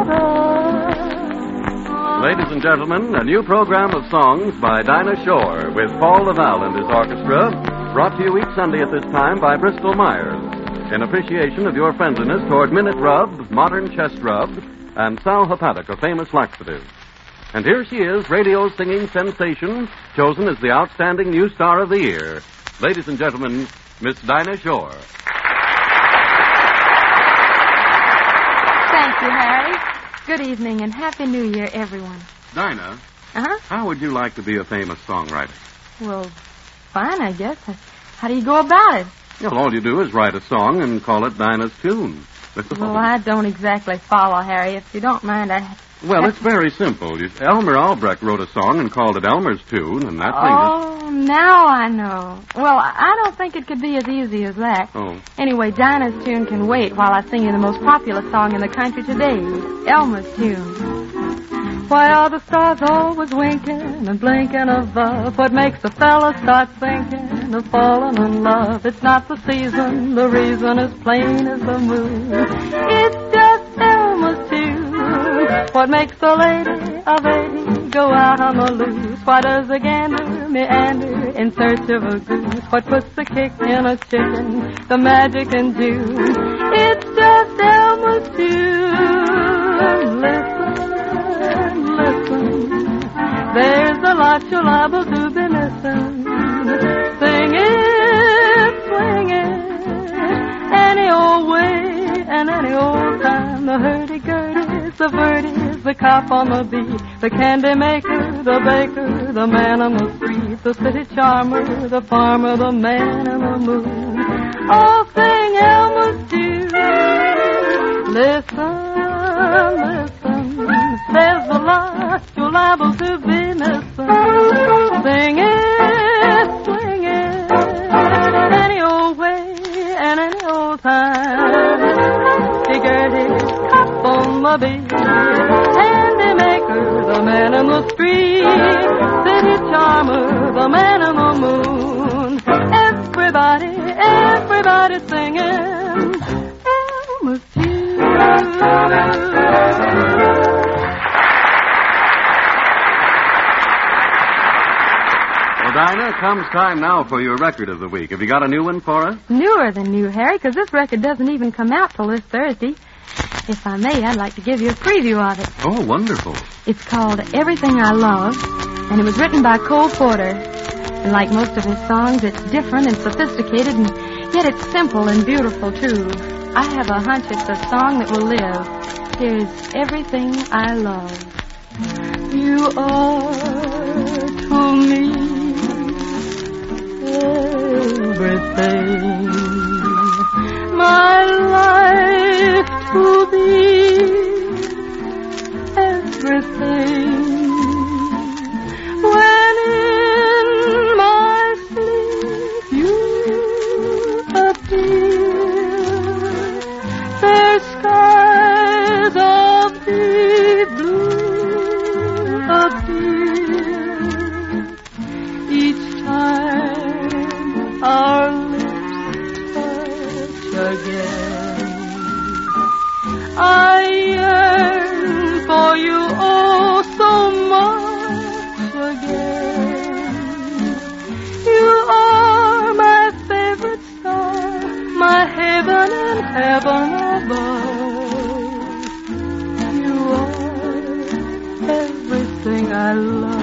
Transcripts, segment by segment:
Ladies and gentlemen, a new program of songs by Dinah Shore with Paul Laval and his orchestra, brought to you each Sunday at this time by Bristol Myers, in appreciation of your friendliness toward Minute Rub, Modern Chest Rub, and Sal Hepatic, a famous laxative. And here she is, radio's singing sensation, chosen as the outstanding new star of the year. Ladies and gentlemen, Miss Dinah Shore. Thank you, Harry. Good evening and Happy New Year, everyone. Dinah, how would you like to be a famous songwriter? Well, fine, I guess. How do you go about it? Well, all you do is write a song and call it Dinah's Tune. Well, I don't exactly follow, Harry. If you don't mind, Well, it's very simple. Elmer Albrecht wrote a song and called it Elmer's Tune, and that's Oh, now I know. Well, I don't think it could be as easy as that. Oh. Anyway, Dinah's Tune can wait while I sing you the most popular song in the country today, Elmer's Tune. Why are the stars always winking and blinking above? What makes a fella start thinking of falling in love? It's not the season, the reason is plain as the moon. It's just Elmer's Tune. What makes a lady of 80 go out on the loose? Why does a gander meander in search of a goose? What puts the kick in a chicken, the magic in June? It's just Elmer's Tune. Listen, there's a lot you're liable to be missing. Sing it, swing it, any old way and any old time. The hurdy-gurdy's, the birdies, the cop on the beat, the candy maker, the baker, the man on the street, the city charmer, the farmer, the man in the moon. Oh, sing Elmer's Tune. Listen, there's a lot you're liable to be missing. Sing it, swing it, any old way and any old time. Hurdy-gurdy, cop on the beat, candy maker, the man in the street, city charmer, the man in the moon. Everybody singing Elmer's Tune. Dinah, comes time now for your record of the week. Have you got a new one for us? Newer than new, Harry, because this record doesn't even come out till this Thursday. If I may, I'd like to give you a preview of it. Oh, wonderful. It's called Everything I Love, and it was written by Cole Porter. And like most of his songs, it's different and sophisticated, and yet it's simple and beautiful, too. I have a hunch it's a song that will live. Here's Everything I Love. You are to me everything, my life to be everything. When in my sleep you appear, there's skies of deep blue appear. Each time our lips touch again, I yearn for you oh so much again. You are my favorite star, my heaven and heaven above. You are everything I love.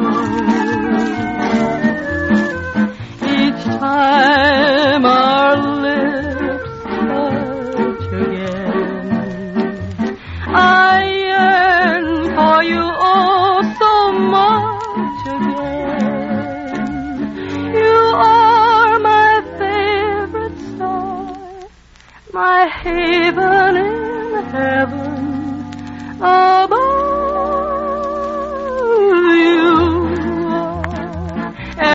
Time our lips touch again, I yearn for you oh so much again. You are my favorite star, my haven in heaven above.